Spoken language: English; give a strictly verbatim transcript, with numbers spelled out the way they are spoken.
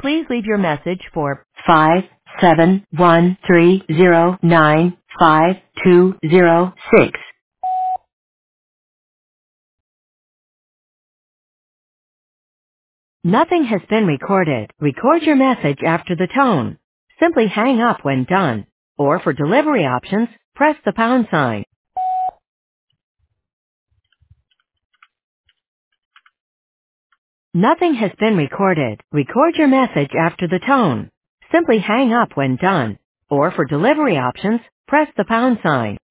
Please leave your message for five seven one three zero nine five two zero six. Nothing has been recorded. Record your message after the tone. Simply hang up when done. Or for delivery options, press the pound sign. Nothing has been recorded. Record your message after the tone. Simply hang up when done. Or for delivery options, press the pound sign.